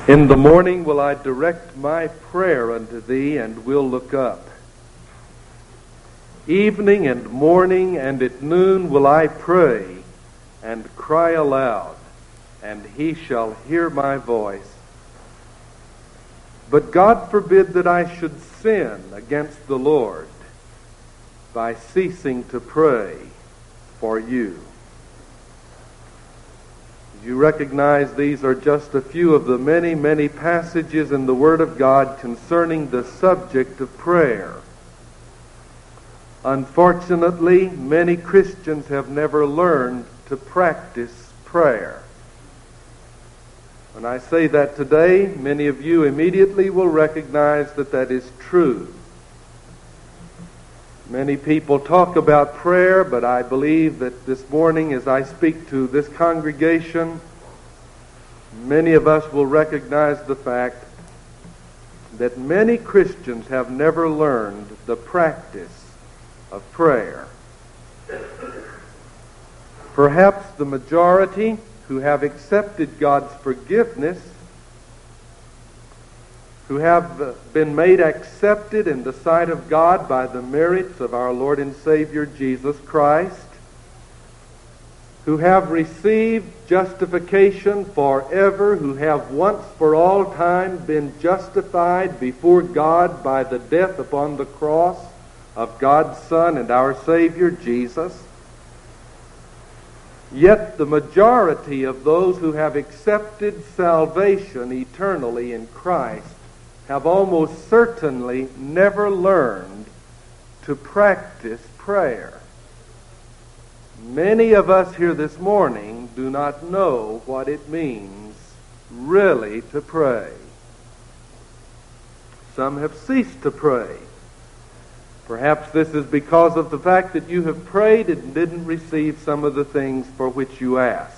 In the morning will I direct my prayer unto thee, and will look up. Evening and morning and at noon will I pray, and cry aloud, and he shall hear my voice. But God forbid that I should sin against the Lord by ceasing to pray for you. You recognize these are just a few of the many, many passages in the Word of God concerning the subject of prayer. Unfortunately, many Christians have never learned to practice prayer. When I say that today, many of you immediately will recognize that that is true. Many people talk about prayer, but I believe that this morning as I speak to this congregation, many of us will recognize the fact that many Christians have never learned the practice of prayer. Perhaps the majority who have accepted God's forgiveness, who have been made accepted in the sight of God by the merits of our Lord and Savior Jesus Christ, who have received justification forever, who have once for all time been justified before God by the death upon the cross of God's Son and our Savior Jesus. Yet the majority of those who have accepted salvation eternally in Christ have almost certainly never learned to practice prayer. Many of us here this morning do not know what it means really to pray. Some have ceased to pray. Perhaps this is because of the fact that you have prayed and didn't receive some of the things for which you asked.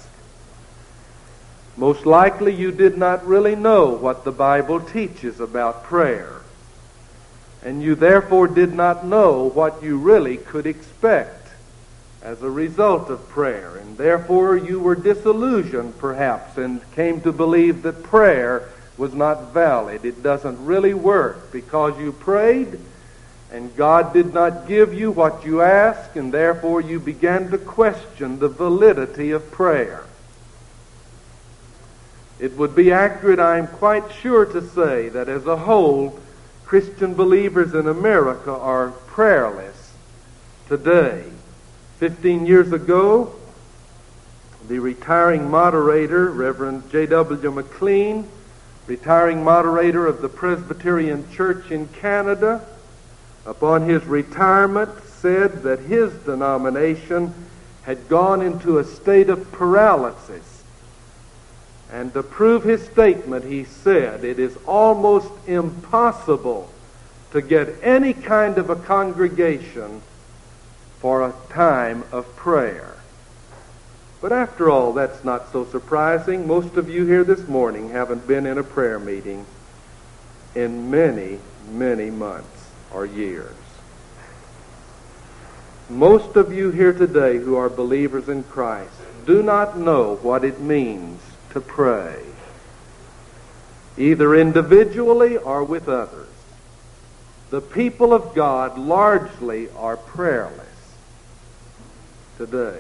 Most likely you did not really know what the Bible teaches about prayer, and you therefore did not know what you really could expect as a result of prayer, and therefore you were disillusioned perhaps and came to believe that prayer was not valid. It doesn't really work because you prayed and God did not give you what you asked, and therefore you began to question the validity of prayer. It would be accurate, I am quite sure, to say that as a whole, Christian believers in America are prayerless today. 15 years ago, the retiring moderator, Reverend J.W. McLean, retiring moderator of the Presbyterian Church in Canada, upon his retirement said that his denomination had gone into a state of paralysis. And to prove his statement, he said, it is almost impossible to get any kind of a congregation for a time of prayer. But after all, that's not so surprising. Most of you here this morning haven't been in a prayer meeting in many, many months or years. Most of you here today who are believers in Christ do not know what it means to pray, either individually or with others. The people of God largely are prayerless today.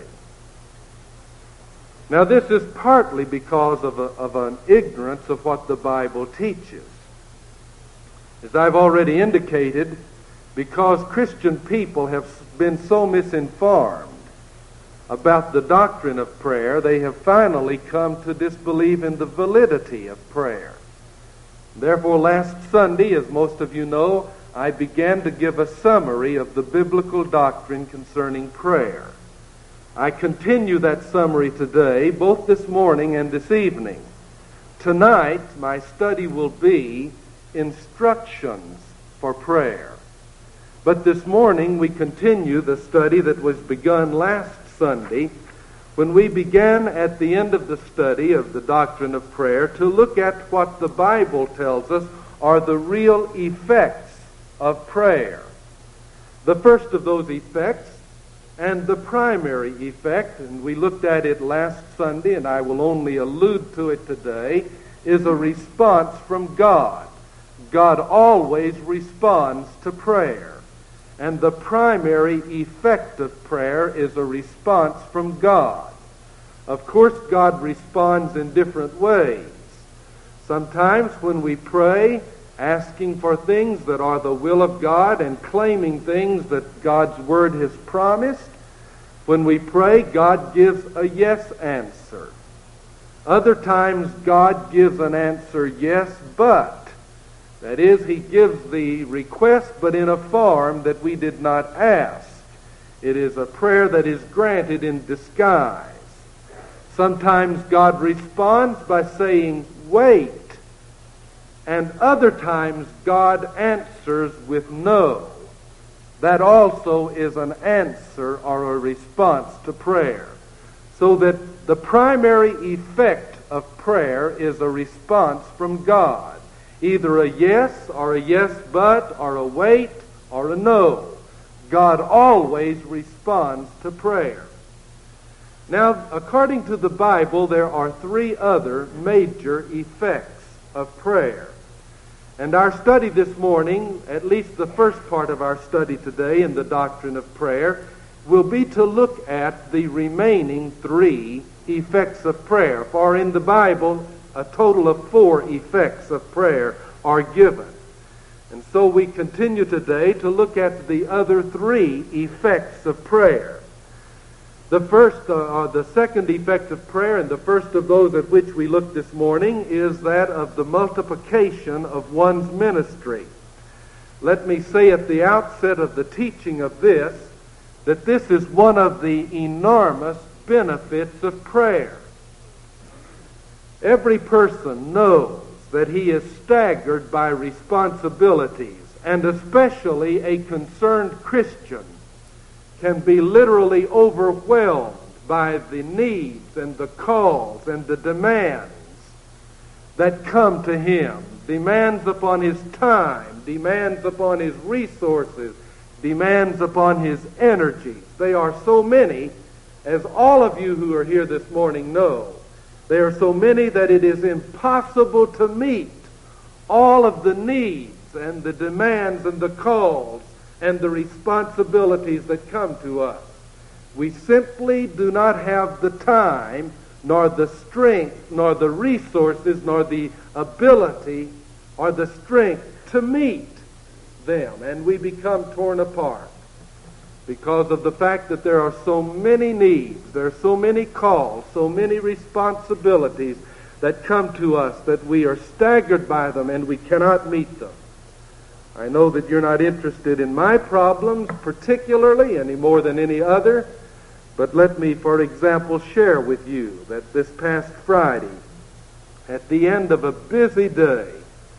Now this is partly because of an ignorance of what the Bible teaches. As I've already indicated, because Christian people have been so misinformed about the doctrine of prayer, they have finally come to disbelieve in the validity of prayer. Therefore, last Sunday, as most of you know, I began to give a summary of the biblical doctrine concerning prayer. I continue that summary today, both this morning and this evening. Tonight, my study will be instructions for prayer. But this morning, we continue the study that was begun last Sunday, when we began at the end of the study of the doctrine of prayer to look at what the Bible tells us are the real effects of prayer. The first of those effects, and the primary effect, and we looked at it last Sunday, and I will only allude to it today, is a response from God. God always responds to prayer. And the primary effect of prayer is a response from God. Of course, God responds in different ways. Sometimes when we pray, asking for things that are the will of God and claiming things that God's Word has promised, when we pray, God gives a yes answer. Other times, God gives an answer, yes, but. That is, He gives the request, but in a form that we did not ask. It is a prayer that is granted in disguise. Sometimes God responds by saying, wait. And other times God answers with no. That also is an answer or a response to prayer. So that the primary effect of prayer is a response from God. Either a yes but, or a wait, or a no. God always responds to prayer. Now, according to the Bible, there are three other major effects of prayer. And our study this morning, at least the first part of our study today in the doctrine of prayer, will be to look at the remaining three effects of prayer. For in the Bible, a total of 4 effects of prayer are given. And so we continue today to look at the other 3 effects of prayer. The second effect of prayer, and the first of those at which we look this morning, is that of the multiplication of one's ministry. Let me say at the outset of the teaching of this, that this is one of the enormous benefits of prayer. Every person knows that he is staggered by responsibilities, and especially a concerned Christian can be literally overwhelmed by the needs and the calls and the demands that come to him. Demands upon his time, demands upon his resources, demands upon his energies. They are so many, as all of you who are here this morning know. There are so many that it is impossible to meet all of the needs and the demands and the calls and the responsibilities that come to us. We simply do not have the time, nor the strength, nor the resources, nor the ability, or the strength to meet them. And we become torn apart because of the fact that there are so many needs, there are so many calls, so many responsibilities that come to us that we are staggered by them and we cannot meet them. I know that you're not interested in my problems particularly any more than any other, but let me, for example, share with you that this past Friday, at the end of a busy day,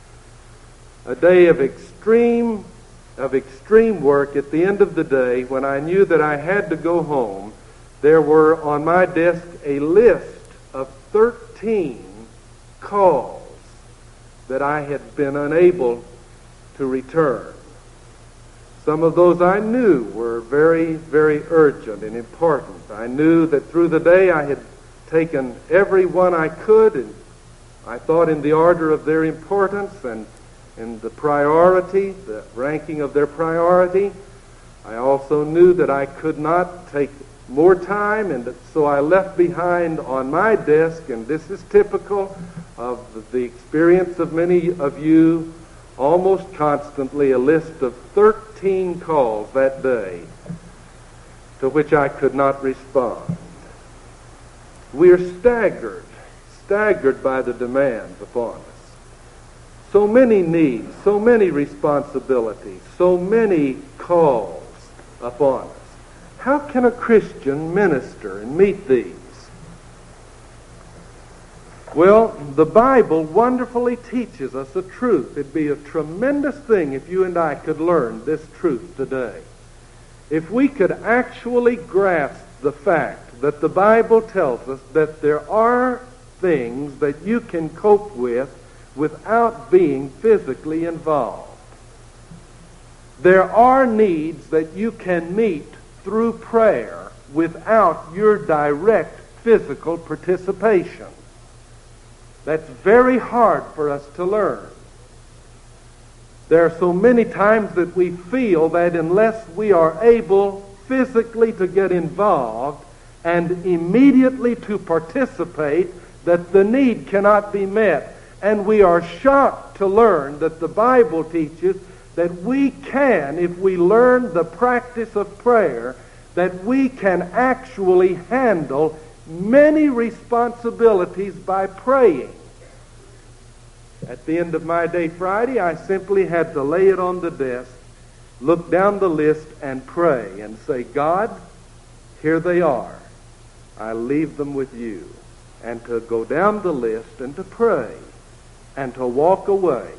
a day of extreme work, at the end of the day, when I knew that I had to go home, there were on my desk a list of 13 calls that I had been unable to return. Some of those I knew were very, very urgent and important. I knew that through the day I had taken every one I could, and I thought in the order of their importance and in the priority, the ranking of their priority. I also knew that I could not take more time, and so I left behind on my desk, and this is typical of the experience of many of you, almost constantly a list of 13 calls that day to which I could not respond. We are staggered by the demands upon us. So many needs, so many responsibilities, so many calls upon us. How can a Christian minister and meet these? Well, the Bible wonderfully teaches us a truth. It'd be a tremendous thing if you and I could learn this truth today. If we could actually grasp the fact that the Bible tells us that there are things that you can cope with without being physically involved. There are needs that you can meet through prayer without your direct physical participation. That's very hard for us to learn. There are so many times that we feel that unless we are able physically to get involved and immediately to participate, that the need cannot be met. And we are shocked to learn that the Bible teaches that we can, if we learn the practice of prayer, that we can actually handle many responsibilities by praying. At the end of my day Friday, I simply had to lay it on the desk, look down the list, and pray and say, God, here they are. I leave them with you. And to go down the list and to pray and to walk away.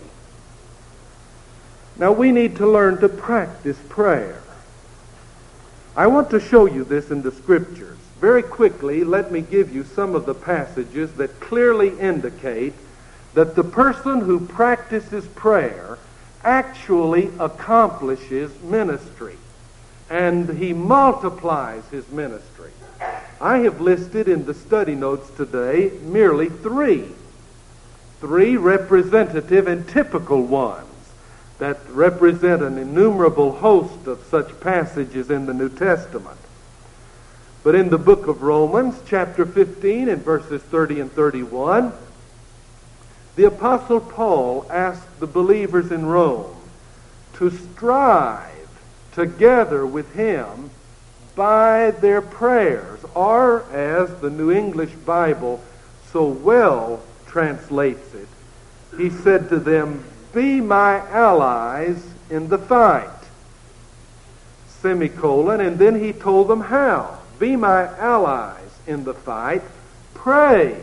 Now we need to learn to practice prayer. I want to show you this in the Scriptures. Very quickly, let me give you some of the passages that clearly indicate that the person who practices prayer actually accomplishes ministry, and he multiplies his ministry. I have listed in the study notes today merely three representative and typical ones that represent an innumerable host of such passages in the New Testament. But in the book of Romans, chapter 15, and verses 30 and 31, the Apostle Paul asked the believers in Rome to strive together with him by their prayers, or as the New English Bible so well translates it, he said to them, be my allies in the fight. Semicolon, and then he told them how. Be my allies in the fight. Pray.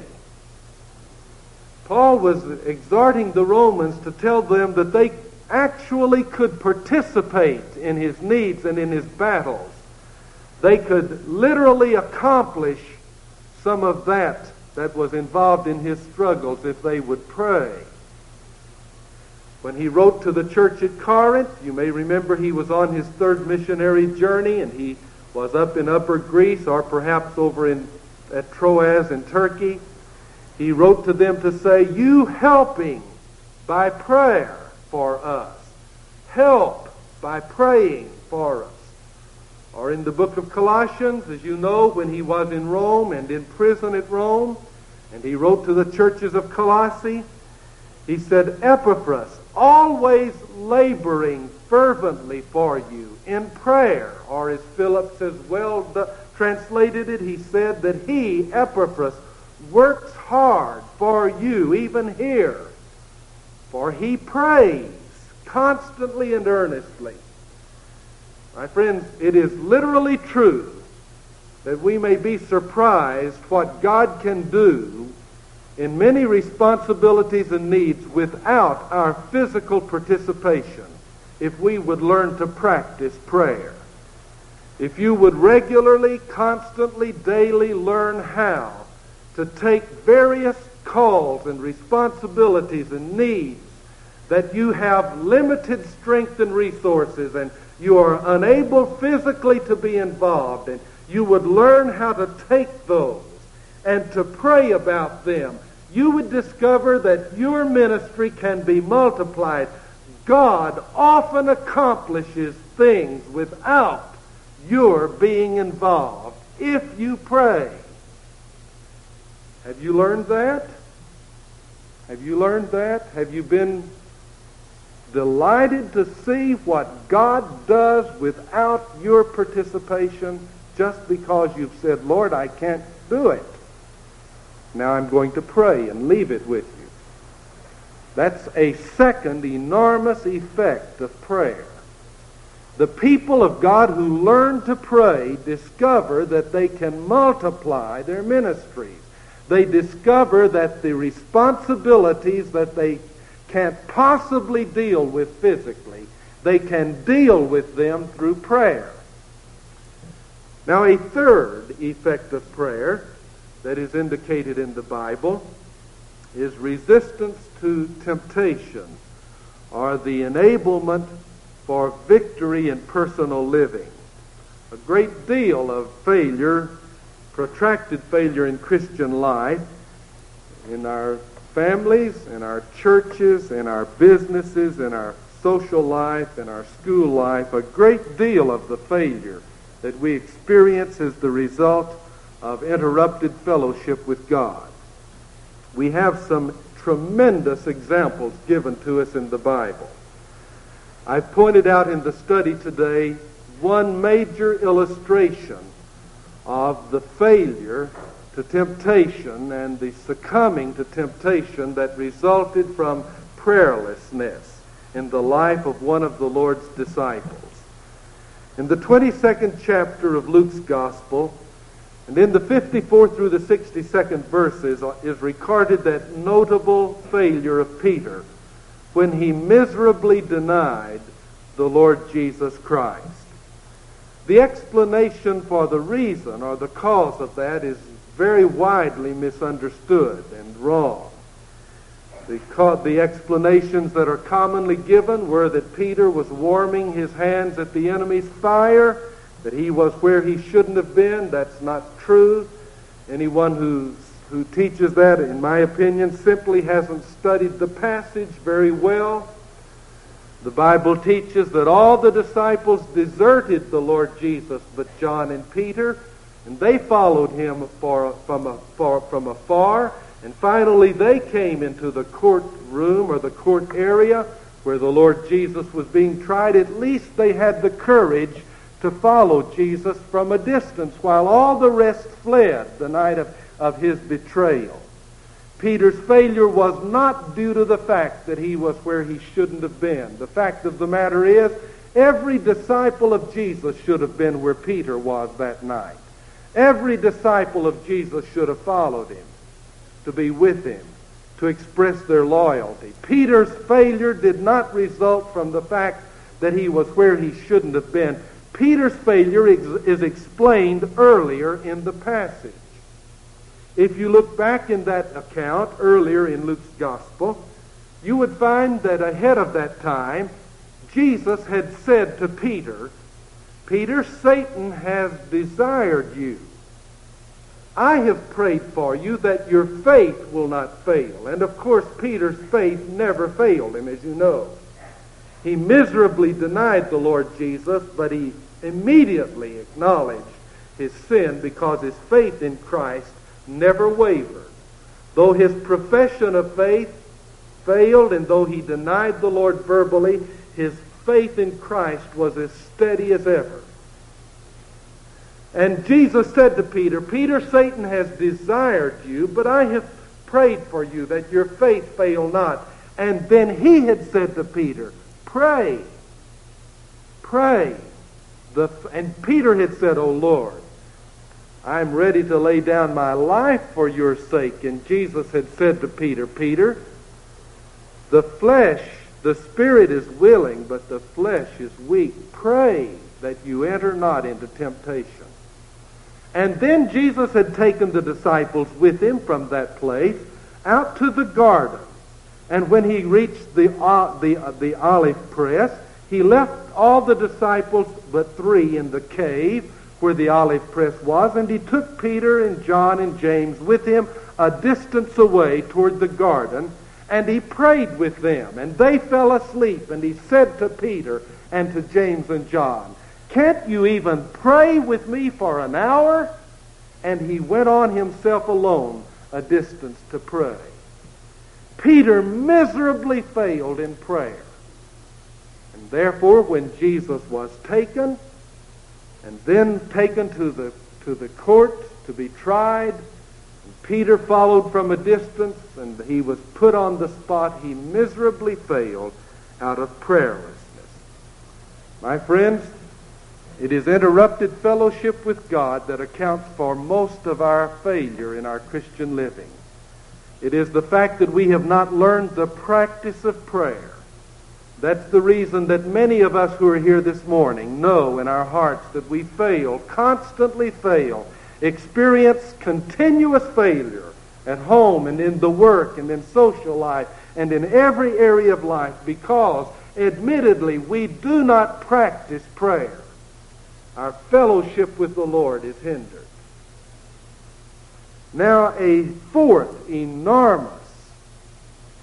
Paul was exhorting the Romans to tell them that they actually could participate in his needs and in his battles. They could literally accomplish some of that was involved in his struggles if they would pray. When he wrote to the church at Corinth, you may remember he was on his third missionary journey, and he was up in Upper Greece, or perhaps over at Troas in Turkey. He wrote to them to say, you helping by prayer for us. Help by praying for us. Or in the book of Colossians, as you know, when he was in Rome and in prison at Rome, and he wrote to the churches of Colossae, he said, Epaphras, always laboring fervently for you in prayer. Or as Phillips has well translated it, he said that he, Epaphras, works hard for you even here. For he prays constantly and earnestly. My friends, it is literally true that we may be surprised what God can do in many responsibilities and needs without our physical participation if we would learn to practice prayer. If you would regularly, constantly, daily learn how to take various calls and responsibilities and needs that you have limited strength and resources and you are unable physically to be involved, and you would learn how to take those and to pray about them, you would discover that your ministry can be multiplied. God often accomplishes things without your being involved if you pray. Have you learned that? Have you learned that? Have you been delighted to see what God does without your participation just because you've said, Lord, I can't do it. Now I'm going to pray and leave it with you. That's a second enormous effect of prayer. The people of God who learn to pray discover that they can multiply their ministries. They discover that the responsibilities that they can't possibly deal with physically, they can deal with them through prayer. Now, a third effect of prayer that is indicated in the Bible is resistance to temptation, or the enablement for victory in personal living. A great deal of failure, protracted failure in Christian life, in our families, in our churches, in our businesses, in our social life, in our school life, a great deal of the failure that we experience is the result of interrupted fellowship with God. We have some tremendous examples given to us in the Bible. I've pointed out in the study today one major illustration of the failure to temptation and the succumbing to temptation that resulted from prayerlessness in the life of one of the Lord's disciples. In the 22nd chapter of Luke's Gospel, and in the 54th through the 62nd verses, is recorded that notable failure of Peter when he miserably denied the Lord Jesus Christ. The explanation for the reason or the cause of that is very widely misunderstood and wrong. The explanations that are commonly given were that Peter was warming his hands at the enemy's fire, that he was where he shouldn't have been. That's not true. Anyone who teaches that, in my opinion, simply hasn't studied the passage very well. The Bible teaches that all the disciples deserted the Lord Jesus but John and Peter, and they followed him from afar, and finally they came into the courtroom or the court area where the Lord Jesus was being tried. At least they had the courage to follow Jesus from a distance while all the rest fled the night of his betrayal. Peter's failure was not due to the fact that he was where he shouldn't have been. The fact of the matter is, every disciple of Jesus should have been where Peter was that night. Every disciple of Jesus should have followed him, to be with him, to express their loyalty. Peter's failure did not result from the fact that he was where he shouldn't have been. Peter's failure is explained earlier in the passage. If you look back in that account earlier in Luke's Gospel, you would find that ahead of that time, Jesus had said to Peter, "Peter, Satan has desired you. I have prayed for you that your faith will not fail." And of course, Peter's faith never failed him, as you know. He miserably denied the Lord Jesus, but he immediately acknowledged his sin because his faith in Christ never wavered. Though his profession of faith failed and though he denied the Lord verbally, his faith in Christ was as steady as ever. And Jesus said to Peter, "Peter, Satan has desired you, but I have prayed for you that your faith fail not." And then he had said to Peter, "Pray, pray." And Peter had said, "Oh Lord, I'm ready to lay down my life for your sake." And Jesus had said to Peter, "Peter, the spirit is willing, but the flesh is weak. Pray that you enter not into temptation." And then Jesus had taken the disciples with him from that place out to the garden. And when he reached the olive press, he left all the disciples but 3 in the cave where the olive press was, and he took Peter and John and James with him a distance away toward the garden, and he prayed with them, and they fell asleep. And he said to Peter and to James and John, "Can't you even pray with me for an hour?" And he went on himself alone a distance to pray. Peter miserably failed in prayer. And therefore, when Jesus was taken, and then taken to the court to be tried, and Peter followed from a distance, and he was put on the spot, he miserably failed out of prayerlessness. My friends, it is interrupted fellowship with God that accounts for most of our failure in our Christian living. It is the fact that we have not learned the practice of prayer. That's the reason that many of us who are here this morning know in our hearts that we fail, constantly fail, experience continuous failure at home and in the work and in social life and in every area of life because, admittedly, we do not practice prayer. Our fellowship with the Lord is hindered. Now, a fourth enormous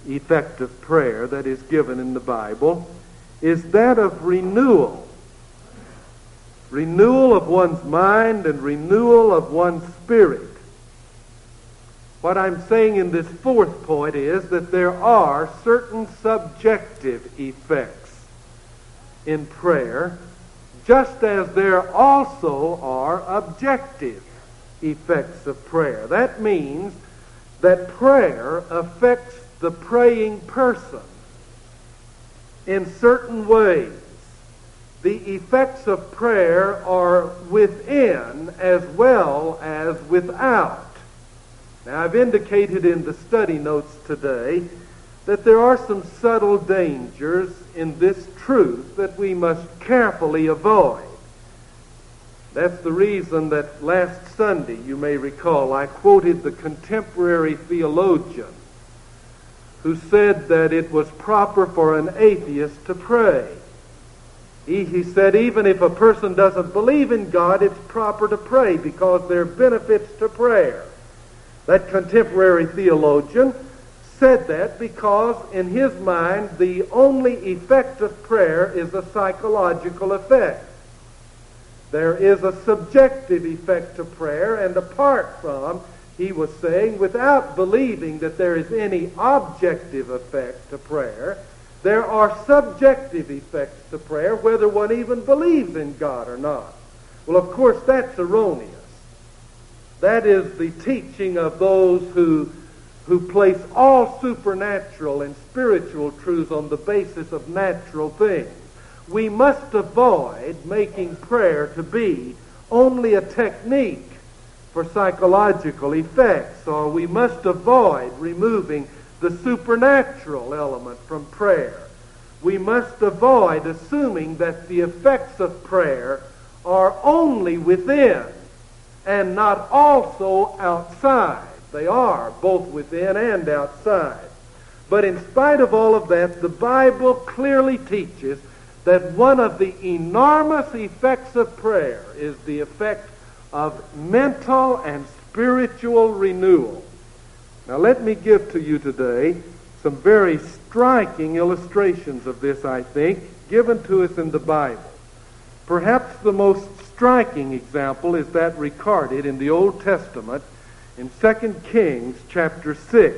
effective prayer that is given in the Bible is that of renewal. Renewal of one's mind and renewal of one's spirit. What I'm saying in this fourth point is that there are certain subjective effects in prayer, just as there also are objective effects of prayer. That means that prayer affects the praying person in certain ways. The effects of prayer are within as well as without. Now, I've indicated in the study notes today that there are some subtle dangers in this truth that we must carefully avoid. That's the reason that last Sunday, you may recall, I quoted the contemporary theologian who said that it was proper for an atheist to pray. He said even if a person doesn't believe in God, it's proper to pray because there are benefits to prayer. That contemporary theologian said that because in his mind the only effect of prayer is a psychological effect. There is a subjective effect to prayer, and apart from, he was saying, without believing that there is any objective effect to prayer, there are subjective effects to prayer, whether one even believes in God or not. Well, of course, that's erroneous. That is the teaching of those who place all supernatural and spiritual truths on the basis of natural things. We must avoid making prayer to be only a technique for psychological effects, or we must avoid removing the supernatural element from prayer. We must avoid assuming that the effects of prayer are only within and not also outside. They are both within and outside. But in spite of all of that, the Bible clearly teaches that one of the enormous effects of prayer is the effect of mental and spiritual renewal. Now let me give to you today some very striking illustrations of this, I think, given to us in the Bible. Perhaps the most striking example is that recorded in the Old Testament in 2 Kings chapter 6.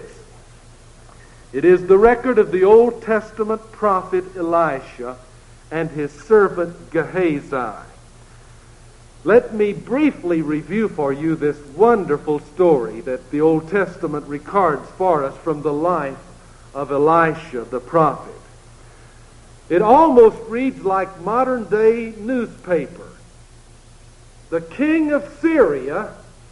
It is the record of the Old Testament prophet Elisha and his servant Gehazi. Let me briefly review for you this wonderful story that the Old Testament records for us from the life of Elisha the prophet. It almost reads like modern-day newspaper. The king of Syria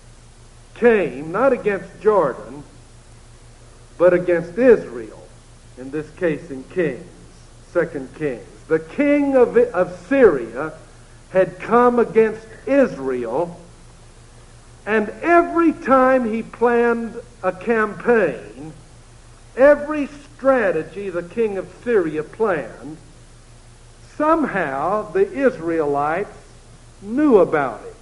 came not against Jordan, but against Israel, in this case in Kings, 2 Kings. The king of Syria had come against Israel, and every time he planned a campaign, every strategy the king of Syria planned, somehow the Israelites knew about it.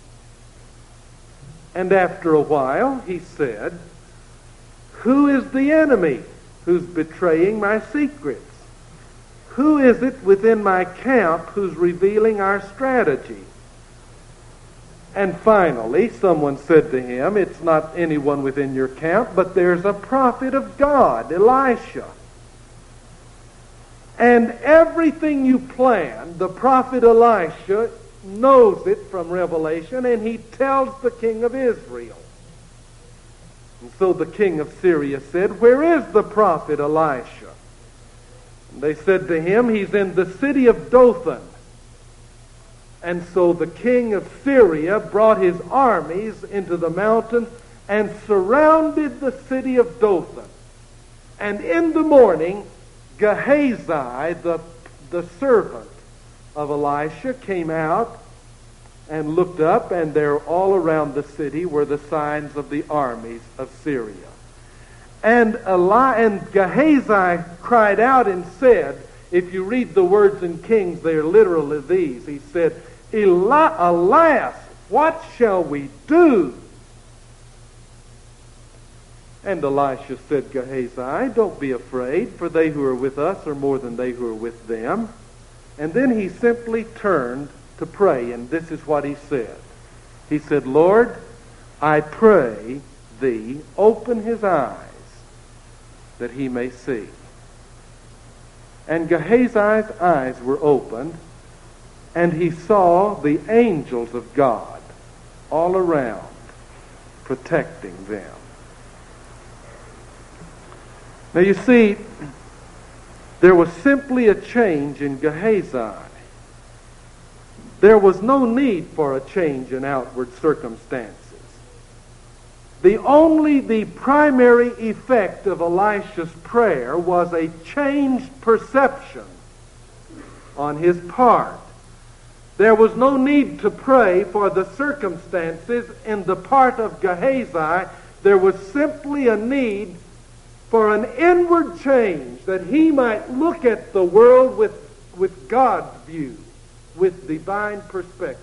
And after a while, he said, "Who is the enemy who's betraying my secrets? Who is it within my camp who's revealing our strategy?" And finally, someone said to him, "It's not anyone within your camp, but there's a prophet of God, Elisha. And everything you plan, the prophet Elisha knows it from Revelation, and he tells the king of Israel." And so the king of Syria said, "Where is the prophet Elisha?" And they said to him, "He's in the city of Dothan." And so the king of Syria brought his armies into the mountains and surrounded the city of Dothan. And in the morning, Gehazi, the servant of Elisha, came out and looked up, and there all around the city were the signs of the armies of Syria. And Gehazi cried out and said, if you read the words in Kings, they are literally these. He said, "Alas, what shall we do?" And Elisha said, Gehazi, don't be afraid, for they who are with us are more than they who are with them. And then he simply turned to pray, and this is what he said. He said, Lord, I pray thee, open his eyes, that he may see. And Gehazi's eyes were opened, and he saw the angels of God all around, protecting them. Now you see, there was simply a change in Gehazi. There was no need for a change in outward circumstances. The primary effect of Elisha's prayer was a changed perception on his part. There was no need to pray for the circumstances in the part of Gehazi. There was simply a need for an inward change, that he might look at the world with God's view, with divine perspective.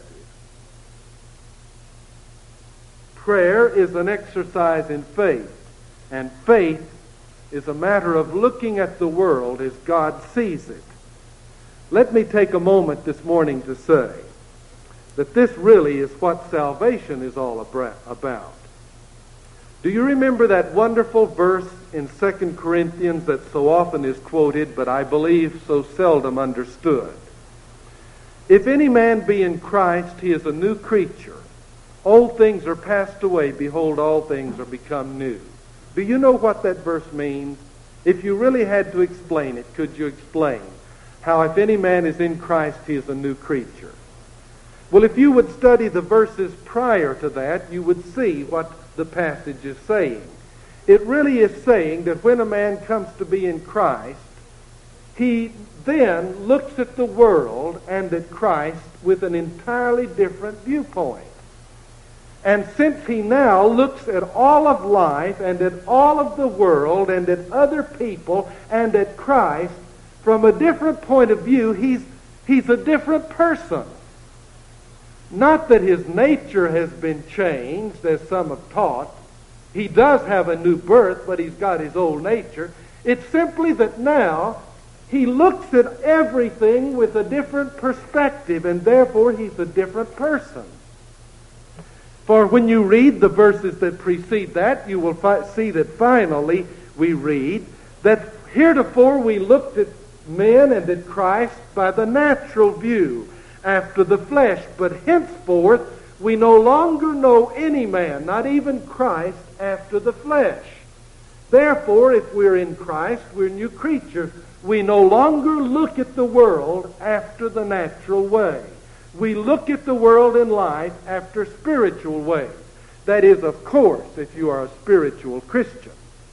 Prayer is an exercise in faith, and faith is a matter of looking at the world as God sees it. Let me take a moment this morning to say that this really is what salvation is all about. Do you remember that wonderful verse in 2 Corinthians that so often is quoted, but I believe so seldom understood? If any man be in Christ, he is a new creature. Old things are passed away. Behold, all things are become new. Do you know what that verse means? If you really had to explain it, could you explain how if any man is in Christ, he is a new creature? Well, if you would study the verses prior to that, you would see what the passage is saying. It really is saying that when a man comes to be in Christ, he then looks at the world and at Christ with an entirely different viewpoint. And since he now looks at all of life and at all of the world and at other people and at Christ from a different point of view, he's a different person. Not that his nature has been changed, as some have taught. He does have a new birth, but he's got his old nature. It's simply that now he looks at everything with a different perspective, and therefore he's a different person. For when you read the verses that precede that, you will see that finally we read that heretofore we looked at men and at Christ by the natural view, after the flesh, but henceforth we no longer know any man, not even Christ, after the flesh. Therefore, if we're in Christ, we're new creatures. We no longer look at the world after the natural way. We look at the world and life after spiritual ways. That is, of course, if you are a spiritual Christian.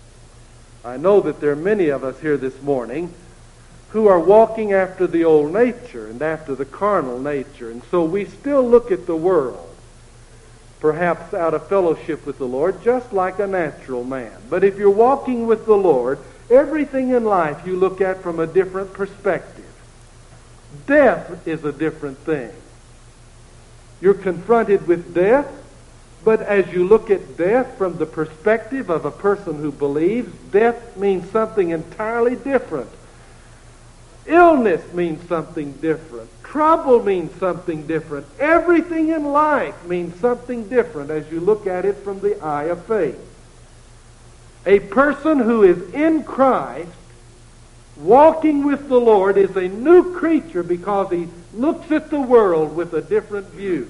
I know that there are many of us here this morning who are walking after the old nature and after the carnal nature. And so we still look at the world, perhaps out of fellowship with the Lord, just like a natural man. But if you're walking with the Lord, everything in life you look at from a different perspective. Death is a different thing. You're confronted with death, but as you look at death from the perspective of a person who believes, death means something entirely different. Illness means something different. Trouble means something different. Everything in life means something different as you look at it from the eye of faith. A person who is in Christ, walking with the Lord, is a new creature because he looks at the world with a different view.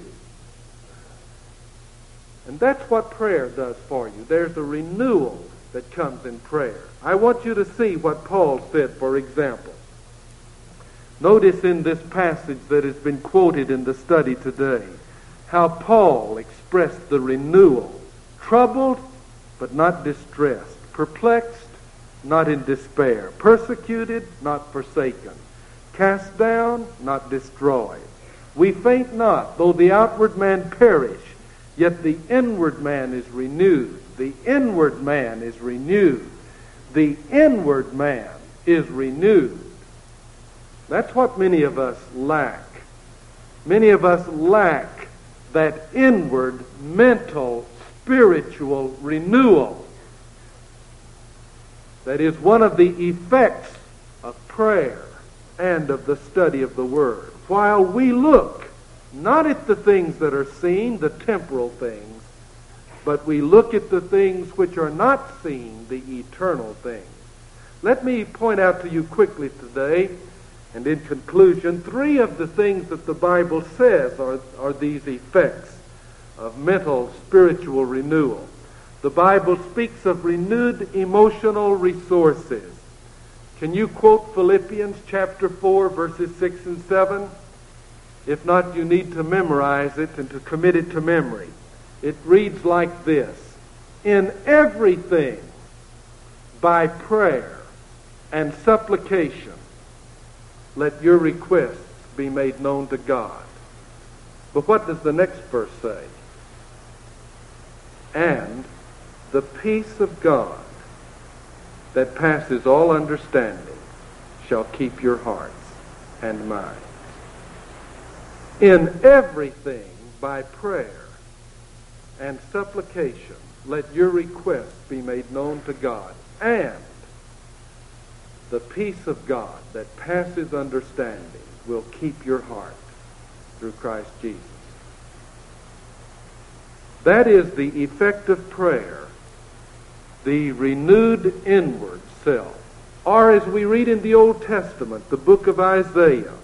And that's what prayer does for you. There's a renewal that comes in prayer. I want you to see what Paul said, for example. Notice in this passage that has been quoted in the study today, how Paul expressed the renewal. Troubled, but not distressed. Perplexed, not in despair. Persecuted, not forsaken. Cast down, not destroyed. We faint not, though the outward man perish, yet the inward man is renewed. The inward man is renewed. The inward man is renewed. That's what many of us lack. Many of us lack that inward, mental, spiritual renewal. That is one of the effects of prayer and of the study of the Word. While we look not at the things that are seen, the temporal things, but we look at the things which are not seen, the eternal things. Let me point out to you quickly today, and in conclusion, three of the things that the Bible says are these effects of mental, spiritual renewal. The Bible speaks of renewed emotional resources. Can you quote Philippians chapter 4, verses 6 and 7? If not, you need to memorize it and to commit it to memory. It reads like this: in everything, by prayer and supplication, let your requests be made known to God. But what does the next verse say? And the peace of God that passes all understanding shall keep your hearts and minds. In everything, by prayer and supplication, let your requests be made known to God, and the peace of God that passes understanding will keep your heart through Christ Jesus. That is the effect of prayer, the renewed inward self. Or as we read in the Old Testament, the book of Isaiah,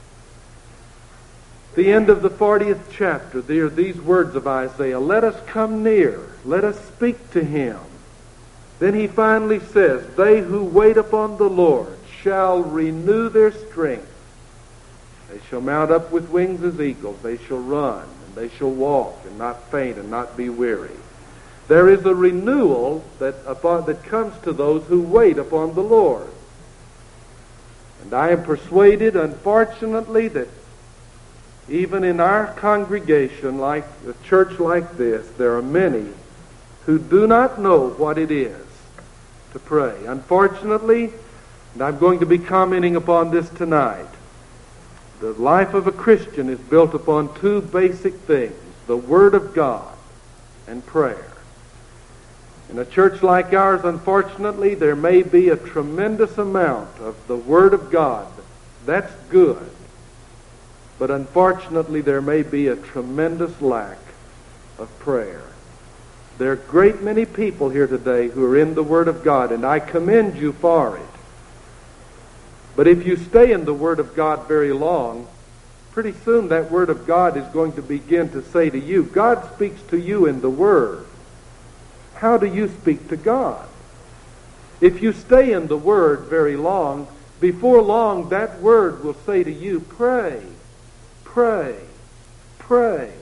the end of the 40th chapter, there are these words of Isaiah: let us come near, let us speak to him. Then he finally says, they who wait upon the Lord shall renew their strength. They shall mount up with wings as eagles. They shall run, and they shall walk, and not faint, and not be weary. There is a renewal that comes to those who wait upon the Lord. And I am persuaded, unfortunately, that even in our congregation, like a church like this, there are many who do not know what it is to pray. Unfortunately, and I'm going to be commenting upon this tonight, the life of a Christian is built upon two basic things: the Word of God and prayer. In a church like ours, unfortunately, there may be a tremendous amount of the Word of God. That's good. But unfortunately, there may be a tremendous lack of prayer. There are a great many people here today who are in the Word of God, and I commend you for it. But if you stay in the Word of God very long, pretty soon that Word of God is going to begin to say to you, God speaks to you in the Word. How do you speak to God? If you stay in the Word very long, before long that Word will say to you, pray, pray, pray.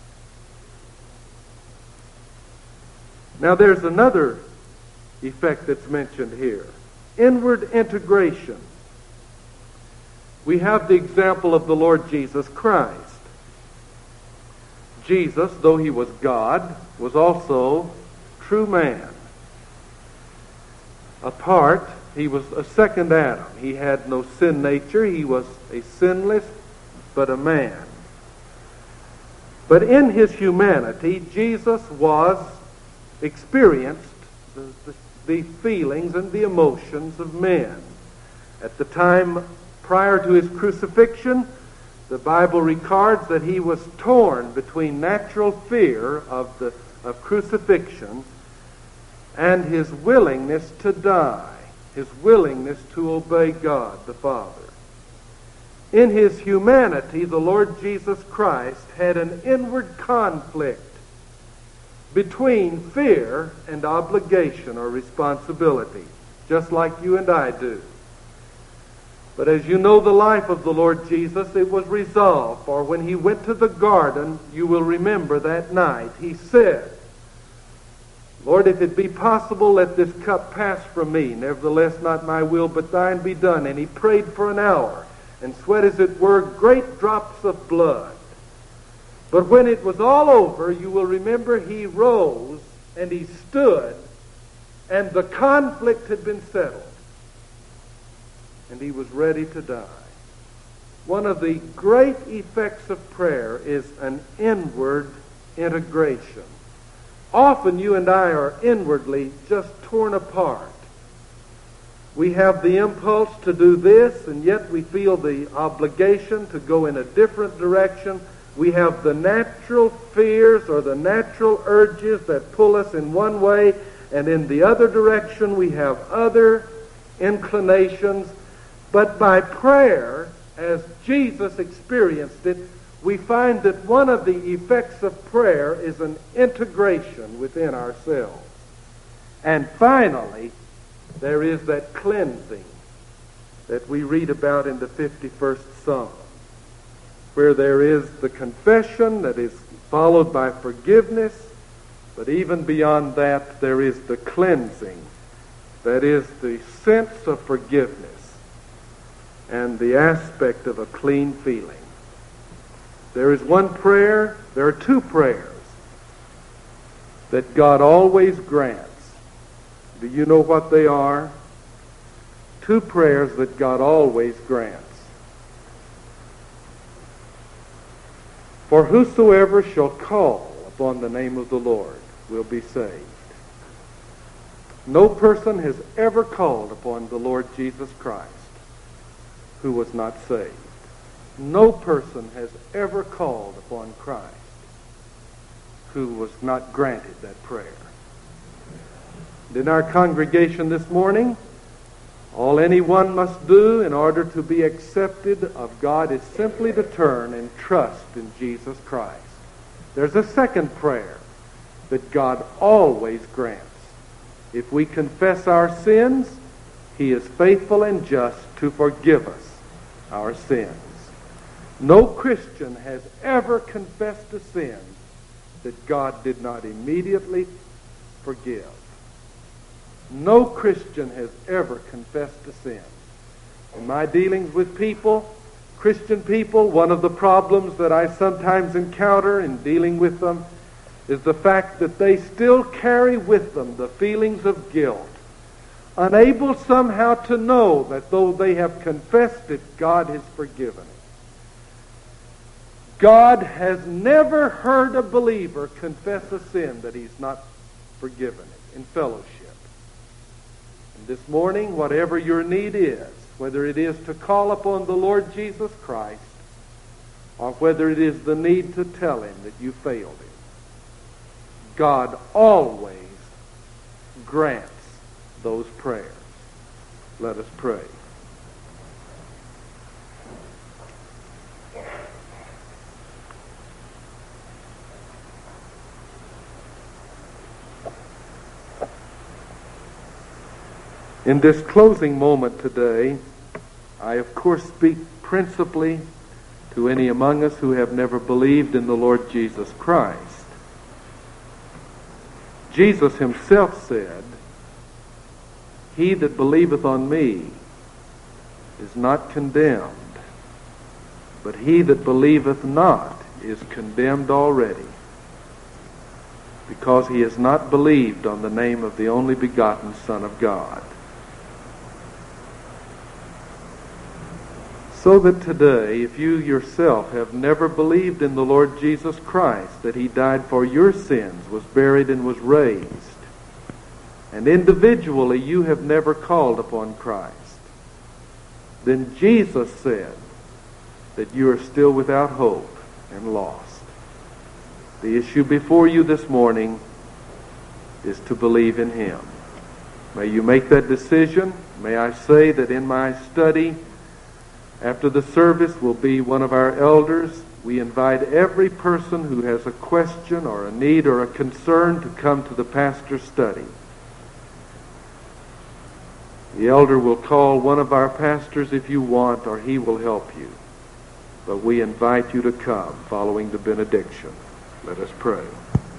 Now there's another effect that's mentioned here: inward integration. We have the example of the Lord Jesus Christ. Jesus, though he was God, was also true man. Apart, he was a second Adam. He had no sin nature. He was a sinless but a man. But in his humanity, Jesus experienced the feelings and the emotions of men. At the time prior to his crucifixion, the Bible records that he was torn between natural fear of crucifixion and his willingness to die, his willingness to obey God the Father. In his humanity, the Lord Jesus Christ had an inward conflict between fear and obligation or responsibility, just like you and I do. But as you know the life of the Lord Jesus, it was resolved. For when he went to the garden, you will remember that night, he said, Lord, if it be possible, let this cup pass from me. Nevertheless, not my will, but thine be done. And he prayed for an hour, and sweat, as it were, great drops of blood. But when it was all over, you will remember he rose and he stood, and the conflict had been settled, and he was ready to die. One of the great effects of prayer is an inward integration. Often you and I are inwardly just torn apart. We have the impulse to do this, and yet we feel the obligation to go in a different direction. We have the natural fears or the natural urges that pull us in one way, and in the other direction we have other inclinations. But by prayer, as Jesus experienced it, we find that one of the effects of prayer is an integration within ourselves. And finally, there is that cleansing that we read about in the 51st Psalm, where there is the confession that is followed by forgiveness, but even beyond that, there is the cleansing, that is the sense of forgiveness and the aspect of a clean feeling. There is one prayer, there are two prayers that God always grants. Do you know what they are? Two prayers that God always grants. For whosoever shall call upon the name of the Lord will be saved. No person has ever called upon the Lord Jesus Christ who was not saved. No person has ever called upon Christ who was not granted that prayer. And in our congregation this morning, all anyone must do in order to be accepted of God is simply to turn and trust in Jesus Christ. There's a second prayer that God always grants. If we confess our sins, He is faithful and just to forgive us our sins. No Christian has ever confessed a sin that God did not immediately forgive. No Christian has ever confessed a sin. In my dealings with people, Christian people, one of the problems that I sometimes encounter in dealing with them is the fact that they still carry with them the feelings of guilt, unable somehow to know that though they have confessed it, God has forgiven it. God has never heard a believer confess a sin that He's not forgiven it in fellowship. And this morning, whatever your need is, whether it is to call upon the Lord Jesus Christ, or whether it is the need to tell Him that you failed Him, God always grants those prayers. Let us pray. In this closing moment today, I of course speak principally to any among us who have never believed in the Lord Jesus Christ. Jesus Himself said, "He that believeth on me is not condemned, but he that believeth not is condemned already, because he has not believed on the name of the only begotten Son of God." So that today, if you yourself have never believed in the Lord Jesus Christ, that He died for your sins, was buried, and was raised, and individually you have never called upon Christ, then Jesus said that you are still without hope and lost. The issue before you this morning is to believe in Him. May you make that decision. May I say that in my study after the service will be one of our elders. We invite every person who has a question or a need or a concern to come to the pastor's study. The elder will call one of our pastors if you want, or he will help you. But we invite you to come following the benediction. Let us pray.